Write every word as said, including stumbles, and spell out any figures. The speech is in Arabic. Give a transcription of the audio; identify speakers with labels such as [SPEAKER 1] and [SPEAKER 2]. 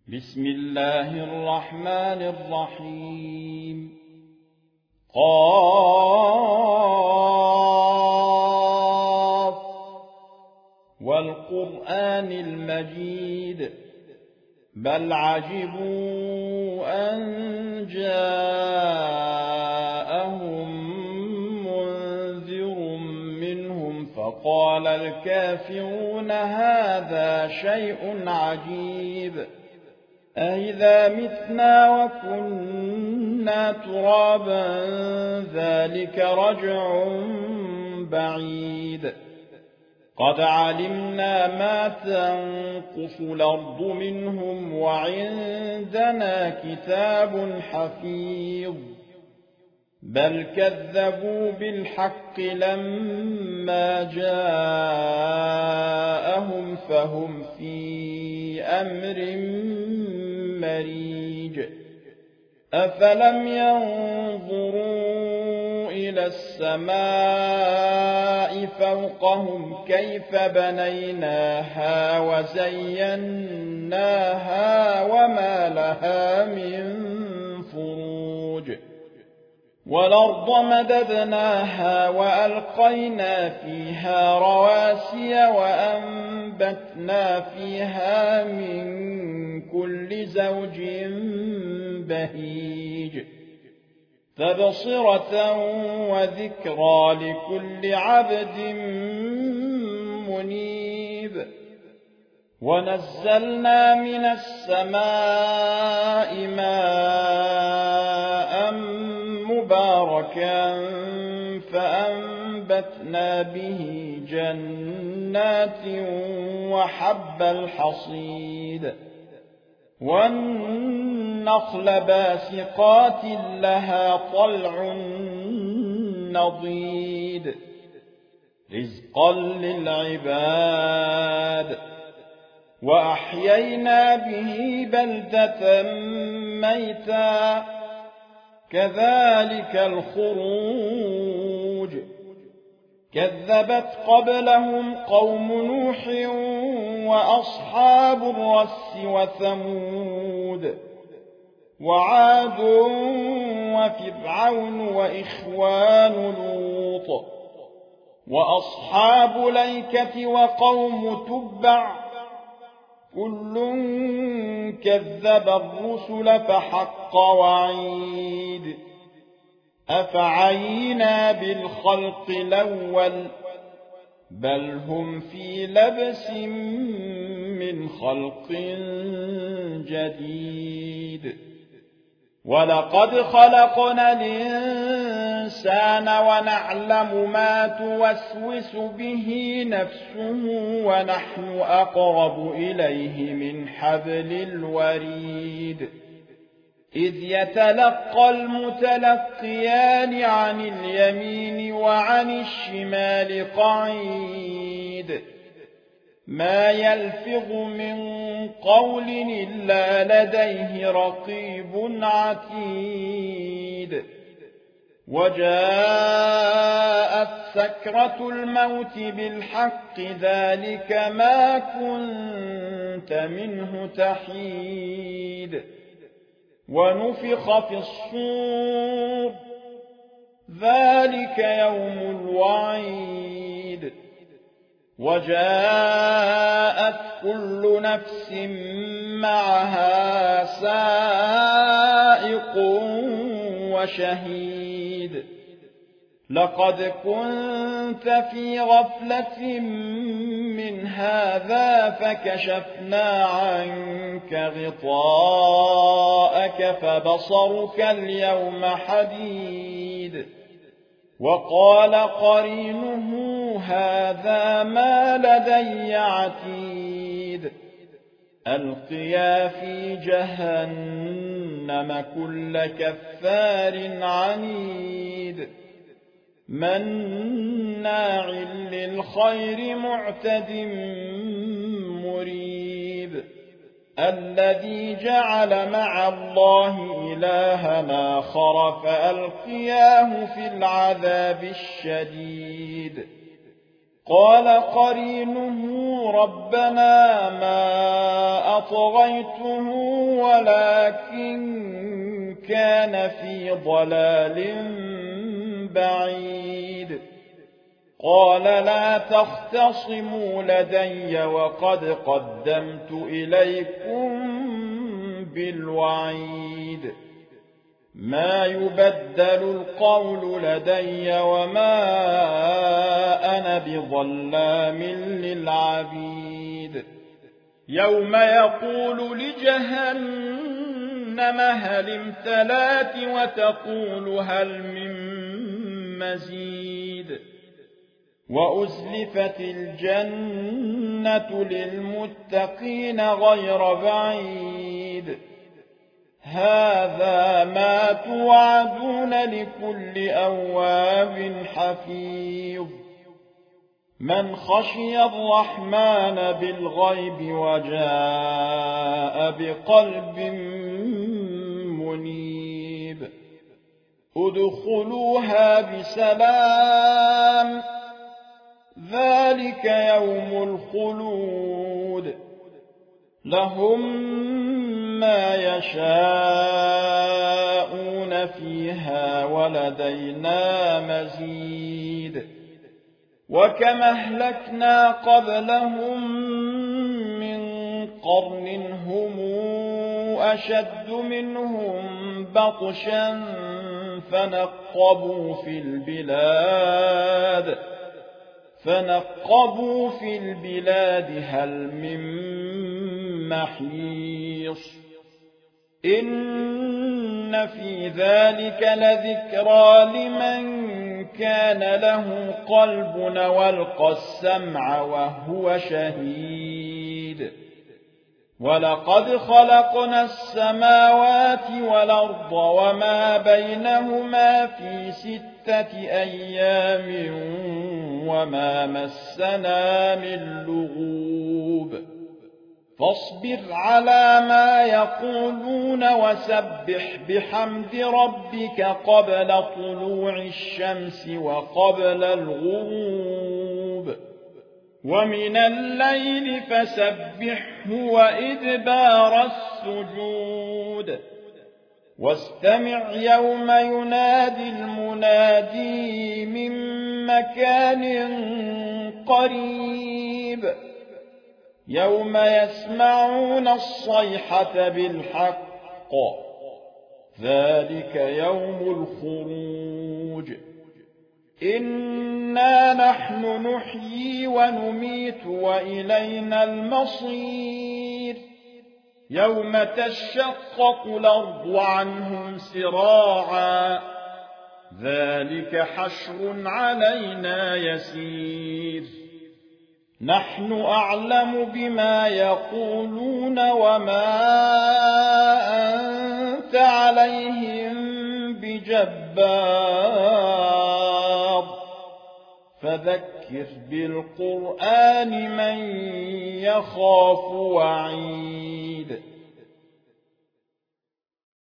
[SPEAKER 1] بسم الله الرحمن الرحيم. قاف والقرآن المجيد بل عجبوا أن جاءهم منذر منهم فقال الكافرون هذا شيء عجيب أإذا متنا وكنا ترابا ذلك رجع بعيد قد علمنا ما تنقص الأرض منهم وعندنا كتاب حفيظ بل كذبوا بالحق لما جاءهم فهم في أمر مريج أفلم ينظروا إلى السماء فوقهم كيف بنيناها وزيناها وما لها من فروج والأرض مددناها وألقينا فيها رواسي وأنبتنا فيها من كل زوج بهيج تبصرة وذكرى لكل عبد منيب ونزلنا من السماء ماء مباركا فأنبتنا به جنات وحب الحصيد والنخل باسقات لها طلع نضيد رزقا للعباد وأحيينا به بلدة ميتا كذلك الخروج كذبت قبلهم قوم نوح وأصحاب الرس وثمود وعاد وفرعون وإخوان لوط وأصحاب الأيكة وقوم تبع كل كذب الرسل فحق وعيد أفعينا بالخلق الأول بل هم في لبس من خلق جديد ولقد خلقنا الإنسان ونعلم ما توسوس به نفسه ونحن أقرب إليه من حبل الوريد إذ يتلقى المتلقيان عن اليمين وعن الشمال قعيد ما يلفظ من قول إلا لديه رقيب عتيد وجاءت سكرة الموت بالحق ذلك ما كنت منه تحيد ونفخ في الصور ذلك يوم الوعيد وجاءت كل نفس معها سائق وشهيد لقد كنت في غفلة من هذا فكشفنا عنك غطاءك فبصرك اليوم حديد وقال قرينه هذا ما لدي عتيد ألقيا في جهنم كل كفار عنيد مناع للخير معتد مريب الذي جعل مع الله إلها آخر فألقياه في العذاب الشديد قال قرينه ربنا ما أطغيته ولكن كان في ضلال بعيد. قال لا تختصموا لدي وقد قدمت إليكم بالوعيد. ما يبدل القول لدي وما أنا بظلام للعبيد. يوم يقول لجهنم هل امتلأت وتقول هل من مزيد. وأزلفت الجنة للمتقين غير بعيد. هذا ما توعدون لكل أواب حفيظ. من خشي الرحمن بالغيب وجاء بقلب منيب. ادخلوها بسلام ذلك يوم الخلود. لهم ما يشاءون فيها ولدينا مزيد. وكم أهلكنا قبلهم من قرن هم أشد منهم بطشا فنقبوا في البلاد فنقبوا في البلاد هل من محيص. إن في ذلك لذكرى لمن كان له قلب والقى السمع وهو شهيد. ولقد خلقنا السماوات والأرض وما بينهما في ستة أيام وما مسنا من لغوب. فاصبر على ما يقولون وسبح بحمد ربك قبل طلوع الشمس وقبل الغروب ومن الليل فسبحه وإدبار السجود. واستمع يوم ينادي المنادي من مكان قريب. يوم يسمعون الصيحة بالحق ذلك يوم الخروج. إنا نحن نحيي ونميت وإلينا المصير. يوم تشقق الأرض عنهم سراعا ذلك حشر علينا يسير. نحن أعلم بما يقولون وما أنت عليهم بجبار. فذكر بالقرآن من يخاف وعيد.